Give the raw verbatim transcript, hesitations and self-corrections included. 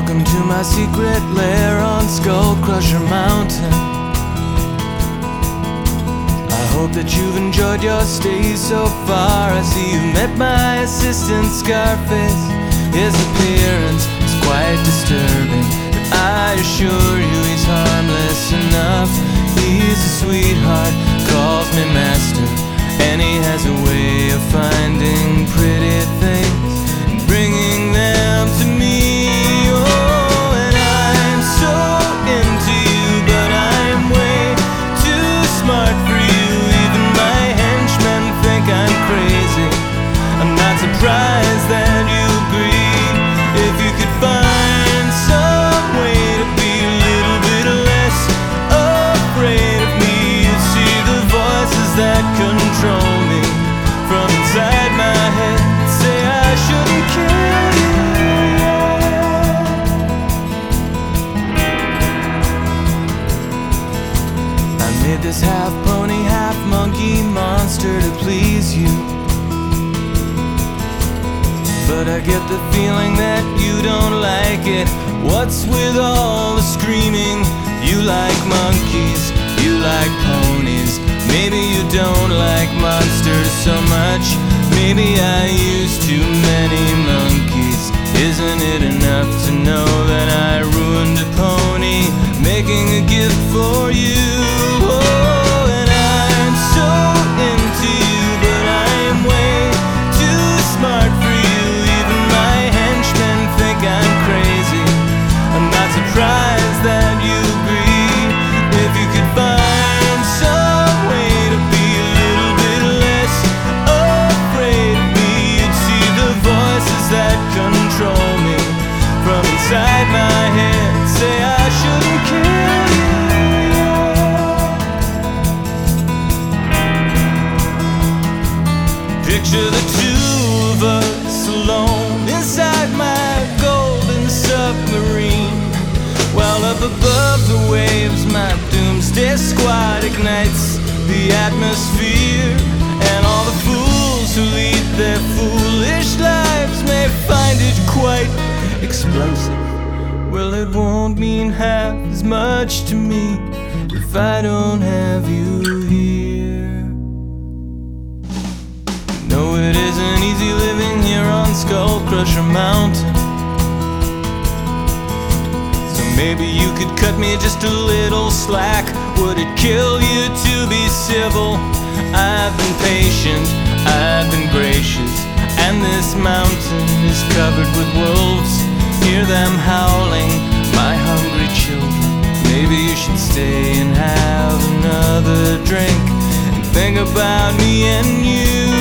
Welcome to my secret lair on Skull Crusher Mountain. I hope that you've enjoyed your stay so far. I see you've met my assistant Scarface. His appearance is quite disturbing, but I assure you he's harmless enough. He's a sweetheart, calls me master, and he has a way of finding pretty things and bringing them to me. Oh, and I'm so into you, but I'm way too smart for you. Even my henchmen think I'm crazy. I'm not surprised that you agree. If you could find some way to be a little bit less afraid of me, you'd see the voices that control me from inside my head say I shouldn't kill you. I made this half pony, half monkey monster to please you, but I get the feeling that you don't like it. What's with all the screaming? You like monkeys, you like ponies. Maybe you don't like monsters so much. Maybe I used too many monkeys. Isn't it enough to know that I ruined a pony making a gift for you? Oh, and I'm so into you, but I'm way too smart for you. Even my henchmen think I'm crazy. I'm not surprised that you agree. If you could find some way to be a little bit less afraid of me, you'd see the voices that control me from inside my head say I shouldn't kill you. Picture the two of us alone inside my golden submarine, while up above the waves my doomsday squad ignites the atmosphere. And all the fools who lead their foolish lives may find it quite explosive. Well, it won't mean half as much to me if I don't have you here. No, it isn't easy living here on Skull Crusher Mountain. So maybe you could cut me just a little slack. Would it kill you to be civil? I've been patient, I've been gracious, and this mountain is covered with wolves. Hear them howling, my hungry children. Maybe you should stay and have another drink and think about me and you.